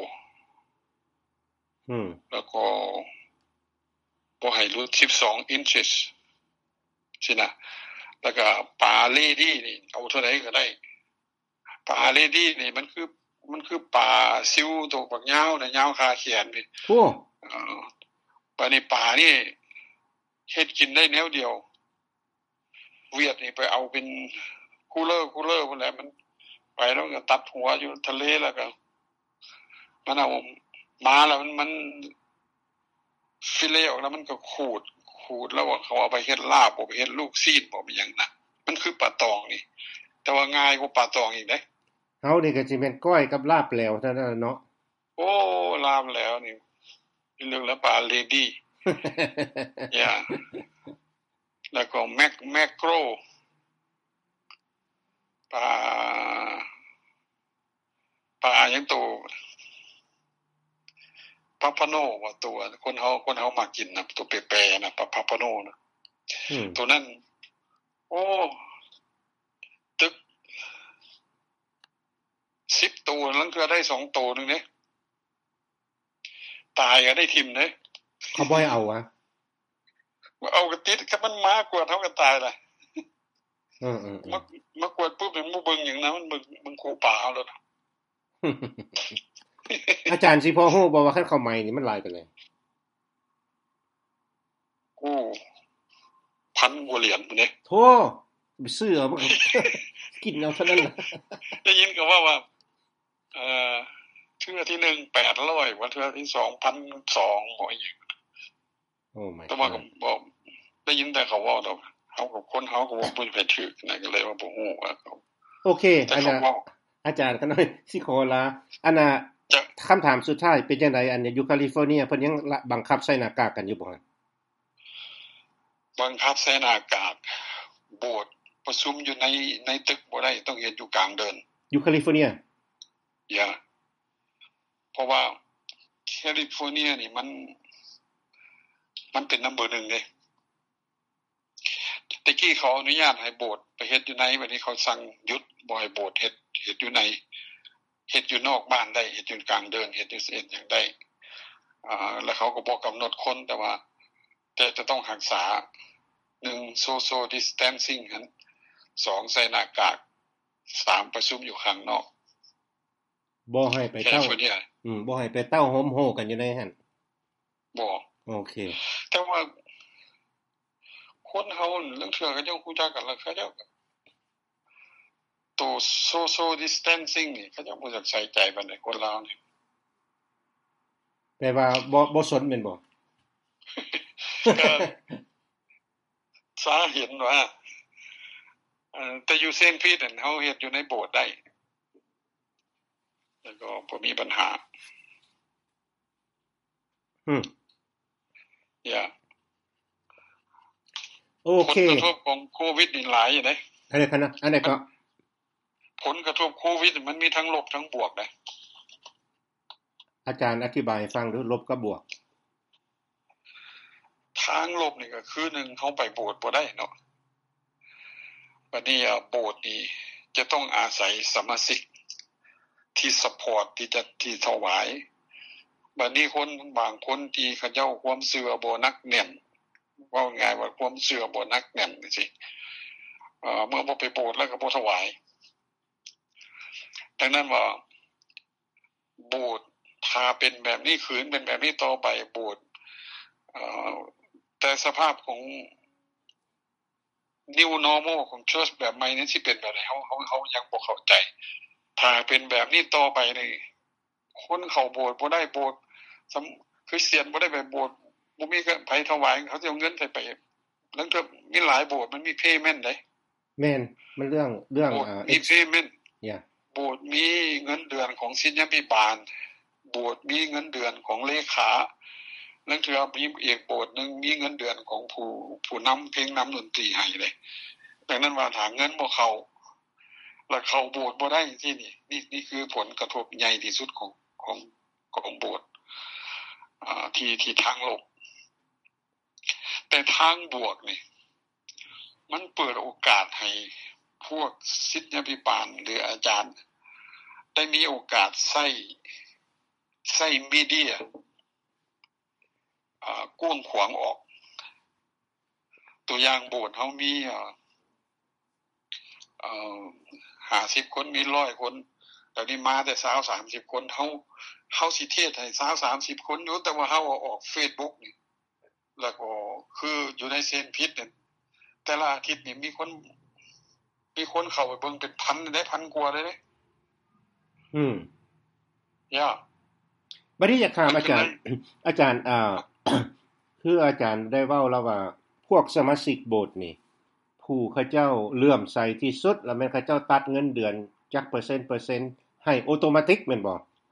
แล้วก็บ่ให้หลุด12 inches สินะแล้วก็ปลาเลดี้นี่เอาเท่าใดก็ได้ปลาเลดี้นี่มันคือปลาซิวตัวบักยาวน่ะยาวคาแขนนี่โอ้ปลานี่เฮ็ดกินได้แนวเดียวเวียดนี่ไปเอาเป็นคูลเลอร์พุ่นแหละมันไปแล้วก็ตัดหัวอยู่ทะเลแล้วก็มันเอามาแล้วมันฟิเลออกแล้วมันก็ขูดแล้วว่าเขาเอาไปเฮ็ดลาบบ่ไปเฮ็ดลูกซีนบ่มีหยังน่ะมันคือปลาตองนี่แต่ว่าง่ายกว่าปลาตองอีกเด้เฮานี่ก็สิแม่นก้อยกับลาบแล้วเท่านั้นเนาะโอ้ลาบแล้วนี่เรื่องแล้วปลาเลดี้อย่าแล้วก็แมคโครปลาอย่างโตปาปาโนว่าตัวคนเฮามากินน่ะตัวเปๆน่ะปาปาโนน่ะตัวนั้นโอ้ตึก10ตัวลังเทื่อได้2ตัวนึงเด้ตายก็ได้ทิ่มเด้เขาบ่ให้เอาอะเอาก็ติดกับมันมากวดเฮาก็ตายล่ะมากวดปุ๊บมันบ่เบิ่งหยังนะมันเบิ่งคู่ป่าเอาแล้วอาจารย์สิพอฮู้บ่ว่าคันข้าวใหม่นี่มันหลายปานใดโอ้1,000 กว่าเหรียญพุ่นเด้โธ่ไปซื้อเอามันกินเอาเท่านั้นล่ะได้ยินก็ว่าเทื่อที่1 800ว่าเทื่อที่2 1,200บ่อีกโอ้ my แต่ว่าก็บ่ได้ยินแต่เขาเว้าดอกเฮากับคนเฮาก็บ่ไปถึกนะก็เลยว่าบ่ฮู้ว่าโอเคอันน่ะอาจารย์ก็น้อยสิขอลาอันน่ะคำถามสุดท้ายเป็นจังได๋อันอยู่แคลิฟอร์เนียเพิ่นยังบังคับใส่หน้ากากกันอยู่บ่บังคับใส่หน้ากากโบสถ์ประชุมอยู่ในตึกบ่ได้ต้องเฮ็ดอยู่กลางเดินอยู่แคลิฟอร์เนียอย่าเพราะว่าแคลิฟอร์เนียนี่มันเป็นนัมเบอร์1เด้ตะกี้เขาอนุญาตให้โบสถ์ไปเฮ็ดอยู่ในบัดนี้เขาสั่งหยุดบ่ให้โบสถ์เฮ็ดอยู่ในเฮ็ดอยู่นอกบ้านได้เฮ็ดอยู่กลางเดินเฮ็ดอยู่หยังได้แล้วเขาก็บ่กำหนดคนแต่ว่าจะต้องรักษา1 social distancing หั่น2ใส่หน้ากาก3ประชุมอยู่ข้างนอกบ่ให้ไปเต้าบ่ให้ไปเต้าโฮมโฮกันอยู่ในหั่นบ่โอเคแต่ว่าคนเฮาเรื่องเทื่อก็ยังฮู้จักกันแล้วเขาเจ้าตัว social distancing นี่เขาเจ้าบ่จักใส่ใจปานใดคนลาวนี่แปลว่าบ่สนแม่นบ่สาเห็นว่าแต่อยู่เซนต์พีทเฮาเฮ็ดอยู่ในโบสถ์ได้แล้วก็บ่มีปัญหาอย่าโอเคผลกระทบของโควิดนี่หลายอยู่เด้อันนี้ก็ผลกระทบโควิดมันมีทั้งลบทั้งบวกเด้อาจารย์อธิบายให้ฟังดูลบกับบวกทางลบนี่ก็คือ1เฮาไปโบสถ์บ่ได้เนาะบัดนี้โบสถ์นี่จะต้องอาศัยสมาชิกที่ซัพพอร์ตที่ถวายบัดนี้คนบางคนที่เขาเจ้าความเชื่อบ่นักแน่นว่าง่ายว่าความเชื่อบ่นักแน่นจังซี่เมื่อบ่ไปโบสถ์แล้วก็บ่ถวายดังนั้นว่าโบสถ์ถ้าเป็นแบบนี้ขืนเป็นแบบนี้ต่อไปโบสถ์แต่สภาพของ New Normal ของ Church แบบใหม่นั้นสิเป็นแบบไหนเฮายังบ่เข้าใจถ้าเป็นแบบนี้ต่อไปนี่คนเข้าโบสถ์บ่ได้โบสถ์คริสเตียนบ่ได้ไปโบสถ์บ่มีไผถวายเขาสิเอาเงินใส่ไปแล้วก็มีหลายโบสถ์มันมี payment ได้แม่นมันเรื่องโบสถ์มี payment โบสถ์มีเงินเดือนของศิษยาภิบาลโบสถ์มีเงินเดือนของเลขาแล้วเทื่อมีอีกโบสถ์นึงมีเงินเดือนของผู้นำเพลงนำดนตรีให้เลยดังนั้นว่าถ้าเงินบ่เข้าแล้วเข้าโบสถ์บ่ได้ที่นี่คือผลกระทบใหญ่ที่สุดของโบสถ์ที่ทางโลกแต่ทางบวกนี่มันเปิดโอกาสให้พวกศิษยาภิบาลหรืออาจารย์ได้มีโอกาสใช้มีเดียกว้างขวางออกตัวอย่างโบสถ์เฮามี50คนมี100คนแต่นี่มาแต่20-30คนเฮาสิเทศให้20-30คนอยู่แต่ว่าเฮาออก Facebook นี่แล้วก็คืออยู่ในเซนพิษเนี่ยแต่ละอาทิตย์นี่มีคนเข้าไปเบิ่งเป็นพันได้พันกว่าเลยเด้บัดนี้อยากถามอาจารย์คืออาจารย์ได้เว้าแล้วว่าพวกสมาชิกโบสถ์นี่ผู้เขาเจ้าเลื่อมใสที่สุดแล้วแม่นเขาเจ้าตัดเงินเดือนจักเปอร์เซ็นต์ให้ออโตเมติกแม่นบ่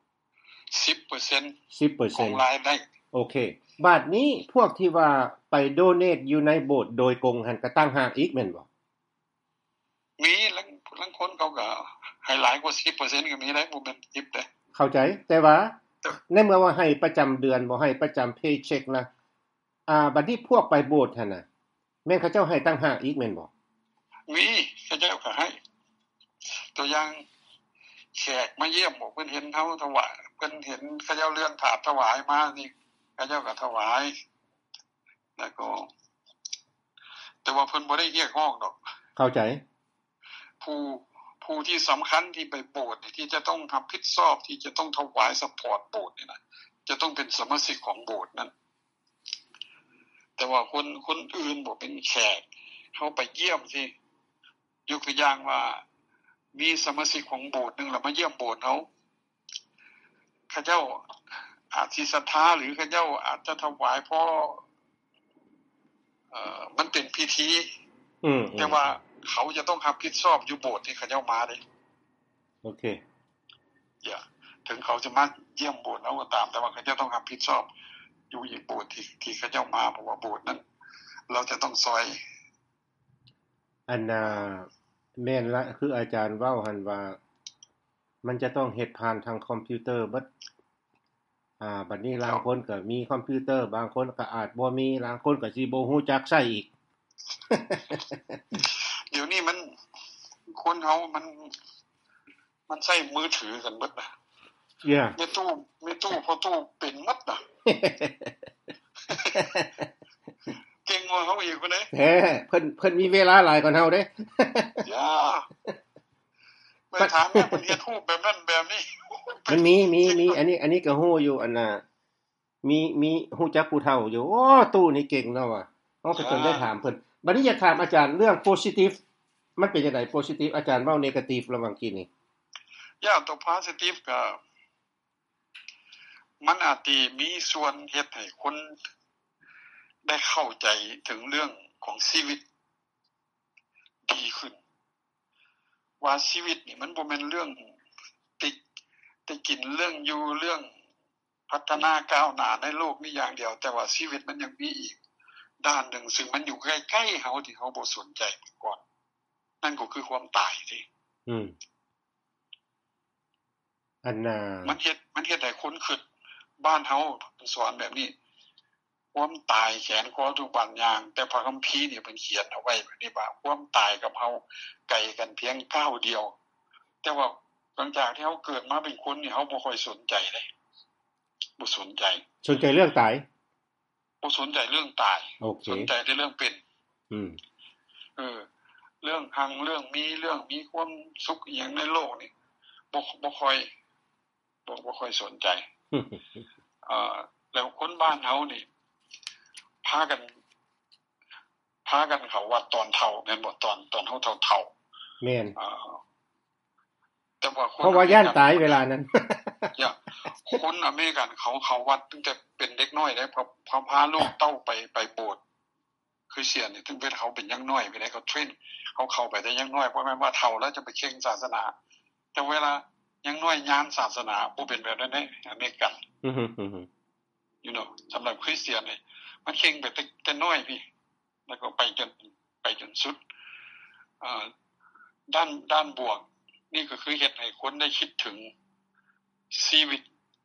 10% ของรายได้โอเคบาดนี้พวกที่ว่าไปโดเนตอยู่ในโบสถ์โดยกงหันก็ตั้งหากอีกแม่นบ่มีลังคนเขาก็ให้หลายกว่า 10% ก็มีได้บ่แม่น10เด้เข้าใจแต่ว่าในเมื่อว่าให้ประจำเดือนบ่ให้ประจำเพย์เช็คนะบัดนี้พวกไปโบสถ์หั่นน่ะแม่นเขาเจ้าให้ตั้งหากอีกแม่นบ่มีเขาเจ้าก็ให้ตัวอย่างแขกมาเยี่ยมบอกเพิ่นเห็นเฮาถวายเพิ่นเห็นเขาเจ้าเลื่อนถาดถวายมานี่เขาเจ้าก็ถวายแล้วก็แต่ว่าเพิ่นบ่ได้เรียกร้องดอกเข้าใจผู้ที่สำคัญที่ไปโบสถ์ที่จะต้องรับผิดชอบที่จะต้องถวายซัพพอร์ตโบสถ์นี่นะจะต้องเป็นสมาชิกของโบสถ์นั้นแต่ว่าคนอื่นบ่เป็นแขกเฮาไปเยี่ยมสิยกตัวอย่างว่ามีสมาชิกของโบสถ์นึงแล้วมาเยี่ยมโบสถ์เขาเจ้าอาจสิศรัทธาหรือเขาเจ้าอาจจะถวายเพราะมันเป็นพิธีแต่ว่าเขาจะต้องรับผิดชอบอยู่โบสถ์ที่เขาเจ้ามาเด้โอเคถึงเขาจะมาเยี่ยมโบสถ์แล้วก็ตามแต่ว่าเขาจะต้องรับผิดชอบอยู่อีกโบสถ์ที่เขาเจ้ามาเพราะว่าโบสถ์นั้นเราจะต้องซอยอันแม่นละคืออาจารย์เว้าหั่นว่ามันจะต้องเฮ็ดผ่านทางคอมพิวเตอร์เบิดบัดนี้ลางคนก็มีคอมพิวเตอร์บางคนก็อาจบ่มีลางคนก็สิบ่ฮู้จักใช้อีกเดี๋ยวนี้มันคนเฮามันใช้มือถือกันเบิดน่ะมีตู้พอตู้เป็นหมดน่ะเก่งกว่าเฮาอีกพุ่นเด้แท้เพิ่นมีเวลาหลายกว่าเฮาเด้ไปถามแม่เพิ่นเฮ็ดรูปแบบนั้นแบบนี้มันมีอันนี้ก็ฮู้อยู่อันน่ะมีฮู้จักผู้เฒ่าอยู่โอ้ตู้นี่เก่งเนาะว่ะเฮาก็จนได้ถามเพิ่นบัดนี้อยากถามอาจารย์เรื่อง positive มันเป็นจังได๋ positive อาจารย์เว้า negative ระหว่างกี้นี่ตัว positive ก็มันอาจสิมีส่วนเฮ็ดให้คนได้เข้าใจถึงเรื่องของชีวิตดีขึ้นว่าชีวิตนี่มันบ่แม่นเรื่องติกินเรื่องอยู่เรื่องพัฒนาก้าวหน้าในโลกนี้อย่างเดียวแต่ว่าชีวิตมันยังมีอีกด้านหนึ่งซึ่งมันอยู่ใกล้ๆเฮาที่เฮาบ่สนใจก่อนนั่นก็คือความตายสิอันน่ะมันเฮ็ดให้คนคิดบ้านเฮาสอนแบบนี้ความตายแขนคอทุกบันอย่างแต่พระคัมภีร์นี่เพิ่นเขียนเอาไว้แบบนี้ว่าความตายกับเฮาไกลกันเพียงก้าวเดียวแต่ว่าหลังจากที่เฮาเกิดมาเป็นคนนี่เฮาบ่ค่อยสนใจเลยบ่สนใจเรื่องตายบ่สนใจเรื่องตายสนใจแต่เรื่องเป็นเรื่องหังเรื่องมีความสุขอีหยังในโลกนี่บ่ค่อยสนใจแล้วคนบ้านเฮานี่พากันเข้าวัดตอนเฒ่าแม่นบ่ตอนเฮาเฒ่าแม่นแต่ว่าเพราะว่าย่านตายเวลานั้นคนอเมริกันเขาวัดตั้งแต่เป็นเด็กน้อยได้พาลูกเต้าไปโบสถ์คือเสียนี่ถึงเป็นเขาเป็นยังน้อยไปได้เขาเทรนเขาเข้าไปได้ยังน้อยเพราะแม่นว่าเฒ่าแล้วจะไปเข่งศาสนาแต่เวลายังน้อยญาณศาสนาบ่เป็นแบบนั้นเด้อเมริกันyou know สำหรับคริสเตียนนี่มันเข่งไปแต่น้อยพี่แล้วก็ไปจนสุดด้านบวกนี่ก็คือเฮ็ดให้คนได้คิดถึงชีวิต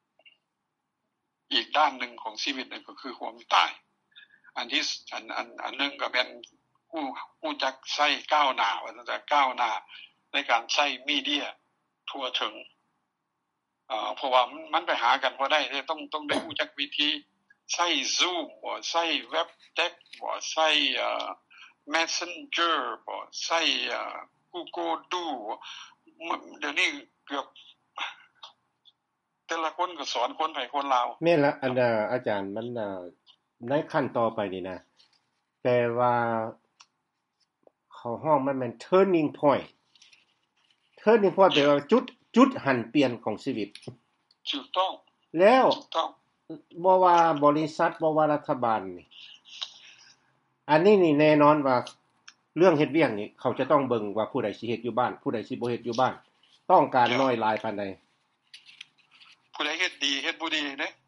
อีกด้านหนึ่งของชีวิตนั่นก็คือความตายอันที่อันนึงก็เป็นผู้จักใช้ก้าวหน้าว่าจะก้าวหน้าในการใช้มีเดียทั่วถึงเพราะว่ามันไปหากันบ่ได้ต้องได้รู้จักวิธีใช้ Zoom บ่ใช้เว็บเด็กบ่ใช้Messenger บ่ใช้Google Duo เดี๋ยวนี้เกือบแต่ละคนก็สอนคนไทยคนลาวแม่นละอันอาจารย์มันในขั้นต่อไปนี่นะแต่ว่าเขาห้องมันแม่น turning point แปลว่าจุดหันเปลี่ยนของชีวิตถูกต้องแล้วบ่ว่าบริษัทบ่ว่ารัฐบาลนี่อันนี้นี่แน่นอนว่าเรื่องเฮ็ดเวียกนี่เขาจะต้องเบิ่งว่าผู้ใดสิเฮ็ดอยู่บ้านผู้ใดสิบ่เฮ็ดอยู่บ้านต้องการน้อยหลายปานใดผู้ใดเฮ็ดดีเฮ็ดบ่ดีเด้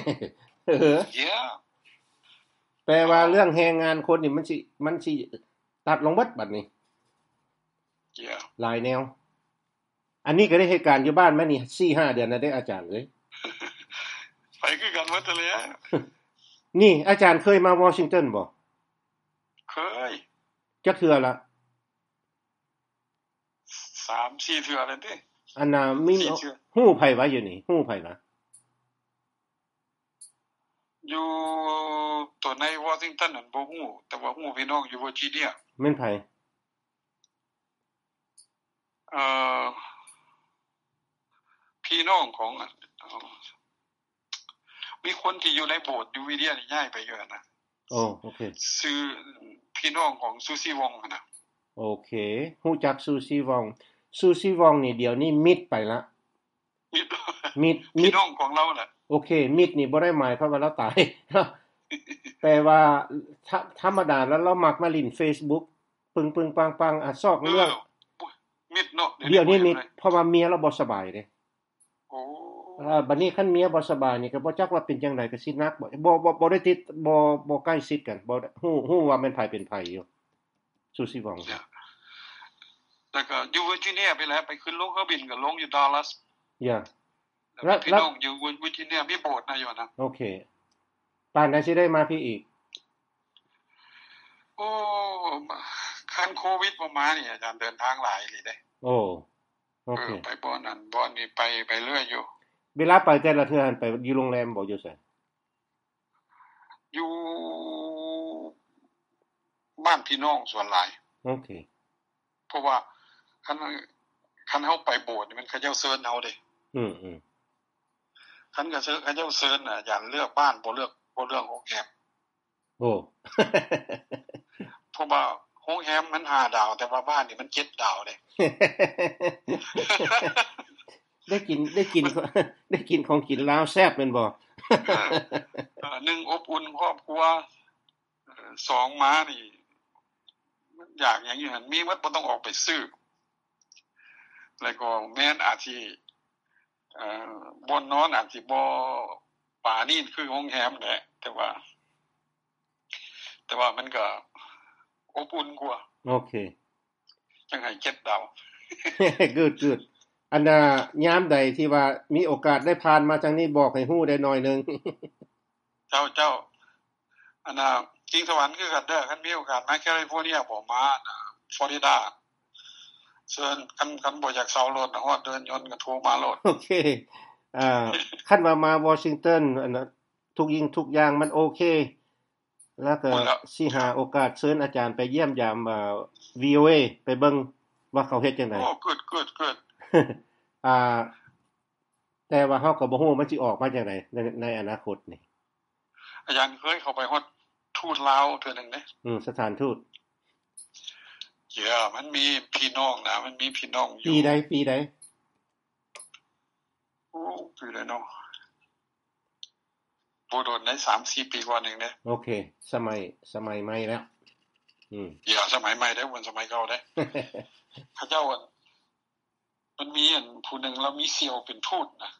แปลว่าเรื่องแรงงานคนนี่มันสิตัดลงเบิดบัดนี้หลายแนวอันนี้ก็ได้เหตุการณ์อยู่บ้านมานี่ 4-5 เดือนแล้วเด้อาจารย์เอ้ยไปคือกันหมดเลยนี่อาจารย์เคยมาวอชิงตันบ่เคยจักเทื่อละ 3-4 เทื่อแล้วเด้อันน่ะมีฮู้ไผว่าอยู่นี่ฮู้ไผล่ะอยู่ตัวในวอชิงตันนั่นบ่ฮู้แต่ว่าฮู้พี่น้องอยู่เวอร์จิเนียแม่นไผพี่น้องของมีคนที่อยู่ในโบสถ์อยู่วิเดียนี่ย้ายไปเยอะนะโอเคชื่อพี่น้องของซูซี่วองนะโอเคฮู้จักซูซี่วองนี่เดี๋ยวนี้มิดไปละมิดพี่น้องของเราน่ะโอเคมิดนี่บ่ได้หมายความว่าเราตายแปลว่าธรรมดาแล้วเรามักมาเล่น Facebook ปึ้งๆปังๆซอกเรื่องมิดเนาะเดี๋ยวนี้มิดเพราะว่าเมียเราบ่สบายเด้บัดนี้คันเมียบ่สบายนี่ก็บ่จักว่าเป็นจังได๋ก็สินักบ่ได้ติดบ่ใกล้ชิดกันบ่ฮู้ว่าแม่นไผเป็นไผอยู่ซูซี่วองแล้วก็อยู่เวอร์จิเนียไปแล้วไปขึ้นลงเครื่องบินก็ลงอยู่ดัลลัสแล้วพี่น้องอยู่เวอร์จิเนียมีโบสถ์นะอยู่นะโอเคปานใดสิได้มาพี่อีกโอ้คันโควิดบ่มานี่อาจารย์เดินทางหลายอีหลีเด้โอเคไปบ่นั่นบ่นี่ไปเรื่อยอยู่เวลาไปแต่ละเทื่อไปอยู่โรงแรมบ่อยู่ไสอยู่บ้านพี่น้องส่วนหลายโอเคเพราะว่าคันเฮาไปโบสถ์นี่มันเขาเจ้าเชิญเฮาเด้คันก็เขาเจ้าเชิญน่ะอย่าเลือกบ้านบ่เลือกโรงแรมเพราะว่าโรงแรมมัน5ดาวแต่ว่าบ้านนี่มัน7ดาวเด้ได้กินของกินลาวแซ่บแม่นบ่ 1อบอุ่นครอบครัว2มานี่มันอยากหยังอยู่หั่นมีหมดบ่ต้องออกไปซื้อแล้วก็แม่นอาจสิบ่นอนอาจสิบ่ปานีคือโรงแรมแหละแต่ว่ามันก็อบอุ่นกว่าโอเคจังให้7ดาว good อันน่ะยามใดที่ว่ามีโอกาสได้ผ่านมาทางนี้บอกให้ฮู้ได้หน่อยนึงเจ้าอันน่ะจริงสวรรค์คือกันเด้อคันมีโอกาสมาแคลิฟอร์เนียบ่มาฟลอริดาเชิญคันบ่อยากเซารถฮอดเดินยนต์ก็โทรมาโลดโอเคคันว่ามาวอชิงตันอันน่ะทุกอย่างมันโอเคแล้วก็สิหาโอกาสเชิญอาจารย์ไปเยี่ยมยามVOA ไปเบิ่งว่าเขาเฮ็ดจังได๋ good แต่ว่าเฮาก็บ่ฮู้มันสิออกมาจังได๋ในอนาคตนี่อาจารย์เคยเข้าไปฮอดทูตลาวเทื่อนึงเด้สถานทูตมันมีพี่น้องนะมันมีพี่น้องอยู่ปีใดปีใดเนาะบ่โดนได้ 3-4 ปีกว่านึงเด้โอเคสมัยใหม่แล้วอย่าสมัยใหม่ได้วันสมัยเก่าได้ พระเจ้ามันมีผู้หนึ่งแล้วมีเซียวเป็นทูตนะ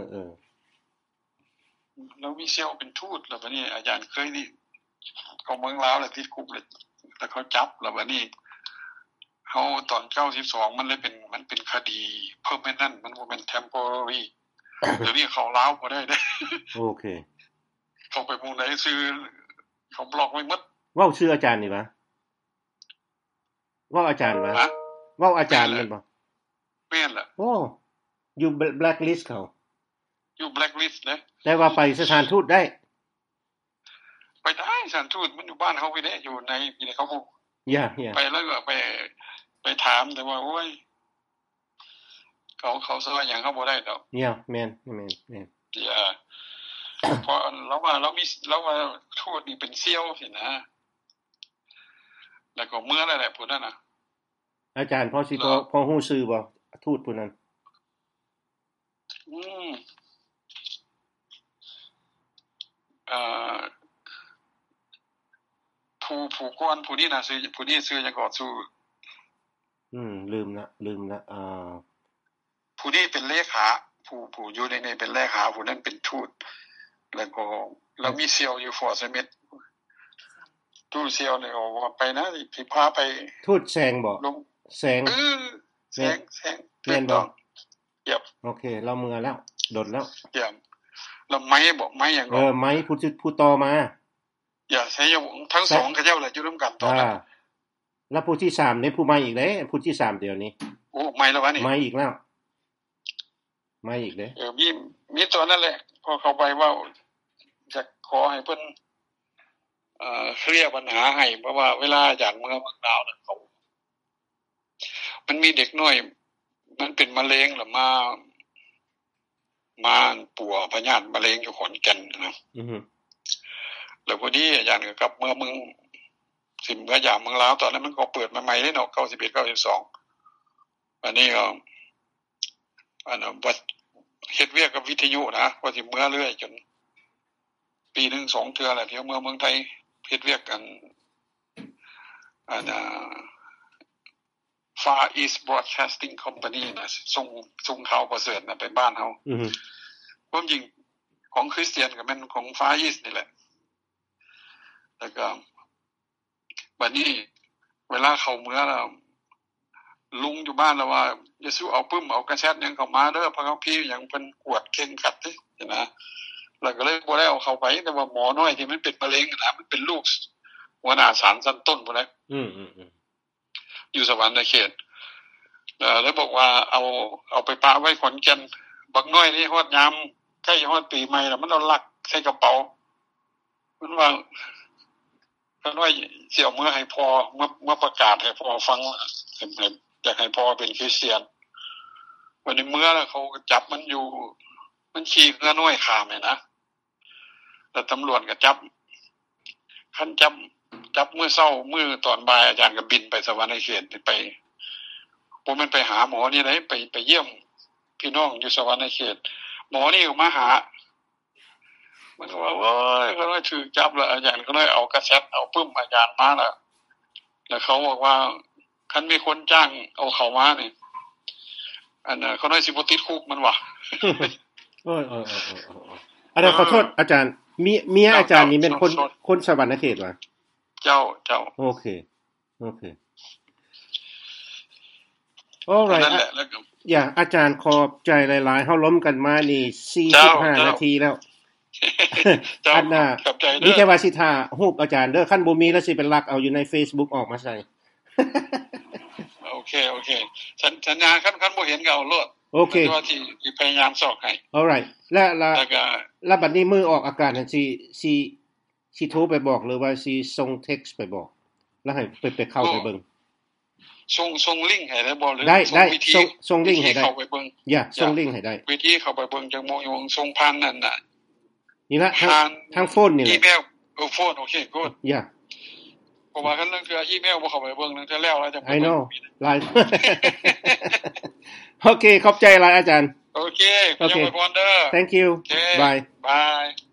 แล้วมีเซียวเป็นทูตแล้วบัดนี้อาจารย์เคยนี่เขาเมืองลาวแล้วติดคุกเลยแล้วเขาจับแล้วบัดนี้เฮาตอน92มันเลยเป็นคดี permanent มันบ่แม่น temporary เดี๋ยวนี้เขาลาวบ่ได้เด้โอเคเขาไปหมู่ไหนชื่อเขาบล็อกไว้หมดเว้าชื่ออาจารย์นี่บ่เว้าอาจารย์บ่เว้าอาจารย์แม่นบ่แม่นล่ะโอ้อยู่ blacklist เขาอยู่ blacklist เด้แต่ว่าไปสถานทูตได้ไปได้สถานทูตมันอยู่บ้านเฮาไปได้อยู่ในเขาบ่ไปแล้วก็ไปถามแต่ว่าโอ้ยเขาซะหยังเขาบ่ได้ดอกแม่นเพราะเราว่าทูตนี่เป็นเซี่ยวสินะแล้วก็เมื่อแหละพุ่นน่ะอาจารย์พอสิพอฮู้ชื่อบ่ทูตผู้นั้นผู้ก่อนผู้นี้น่ะชื่อผู้นี้ชื่อหยังก็ชื่อลืมละผู้นี้เป็นเลขาผู้อยู่ในเป็นเลขาผู้นั้นเป็นทูตแล้วก็แล้วมีเซียวอยู่ฟอร์สเม็ดทูตเซียวเนี่ยว่าไปนะสิพาไปทูตแสงบ่แสงแม่นบ่โอเคเราเมื่อแล้วดดแล้วแล้วไม้บ่ไม้หยังก็ไม้ผู้ต่อมาใช้ทั้ง2เขาเจ้าแหละอยู่ร่วมกันตอนนั้นแล้วผู้ที่3นี่ผู้ใหม่อีกเด้ผู้ที่3เดี๋ยวนี้โอ้ใหม่แล้ววะนี่ใหม่อีกแล้วใหม่อีกเด้มีตัวนั้นแหละพอเข้าไปว่าจะขอให้เพิ่นเคลียร์ปัญหาให้เพราะว่าเวลาจากเมืองดาวน่ะเขามันมีเด็กน้อยมันเป็นมะเร็งหรือมาปัวพยาธิมะเร็งอยู่ขอนแก่นนะแล้วพอดีอาจารย์ก็กลับเมืองสิมก็ยามเมืองลาวตอนนั้นมันก็เปิดมาใหม่เด้เนาะ91 92อันนี้ก็วัดเฮ็ดเวียกกับวิทยุนะว่าสิเมื่อเรื่อยจนปีนึง2เทื่อแหละเที่ยวเมืองไทยเฮ็ดเวียกกันFar East Broadcasting Company นะส่งข่าวประเสริฐนะไปบ้านเฮาความจริงของคริสเตียนก็เป็นของ Far East นี่แหละแล้วก็บัดนี้เวลาเข้าเมืองแล้วลุงอยู่บ้านแล้วว่าอย่าสู้เอาปึ้มเอากระแชตหยังเข้ามาเด้อพระคัมภีร์หยังเพิ่นกวดเข่งขัดตินะแล้วก็เลยบ่ได้เอาเข้าไปแต่ว่าหมอน้อยที่มันเป็นมะเร็งนะมันเป็นลูกหัวหน้าศาลชั้นต้นพุ่นแหละอยู่สวรรค์เขตแล้วบอกว่าเอาไปปะไว้ขอนแก่นบักน้อยนี่ฮอดยามใกล้ฮอดปีใหม่แล้วมันเอาลักใส่กระเป๋ามันว่าก็น้อยสิเอามือให้พ่อเมื่อประกาศให้พ่อฟังอยากให้พ่อเป็นคริสเตียนวันนี้เมื่อแล้วเขาจับมันอยู่มันขี่เรือน้อยข้ามเนี่ยนะแล้วตำรวจก็จับคันจับมื้อเช้ามื้อตอนบ่ายอาจารย์ก็บินไปสวรรค์เขตไปบ่แม่นไปหาหมอนี่ได้ไปเยี่ยมพี่น้องอยู่สวรรค์เขตหมอนี่มาหามันว่าโอ้ยก็เลยถูกจับแล้วอาจารย์ก็เลยเอากระแสเอาปึ้มอาจารย์มาแล้วเขาบอกว่าคันมีคนจ้างเอาเข้ามานี่อันน่ะเขาน้อยสิบ่ติดคุกมันว่ะโอ้ยอันนั้นขอโทษอาจารย์เมียอาจารย์นี่เป็นคนสวรรค์เขตว่ะเจ้าโอเคalright อาจารย์ขอบใจหลายๆเฮาล้มกันมานี่45นาทีแล้วอันน่ะมีแต่ว่าสิท่ารูปอาจารย์เด้อคันบ่มีแล้วสิเป็นลักเอาอยู่ใน Facebook ออกมาใส่โอเคสัญญาคันบ่เห็นก็เอาโลดโอเคว่าที่พยายามสอกให้ alright แล้วบัดนี้มือออกอากาศนั่นสิโทรไปบอกหรือว่าสิส่งเท็กซ์ไปบอกแล้วให้ไปเข้าไปเบิ่งส่งลิงก์ให้ได้บ่หรือได้ส่งลิงก์ให้ได้เข้าไปเบิ่งส่งลิงก์ให้ได้วิธีเข้าไปเบิ่งจังมงส่งผ่านนั่นน่ะนี่ละทางโฟนนี่แหละอีเมลโฟนโอเคกูดเพราะว่าคันนั้นคืออีเมลบ่เข้าไปเบิ่งนั่นคือแล้วแล้วจะ I know หลายโอเคขอบใจหลายอาจารย์โอเคยังไว้พรเด้อ Thank you Bye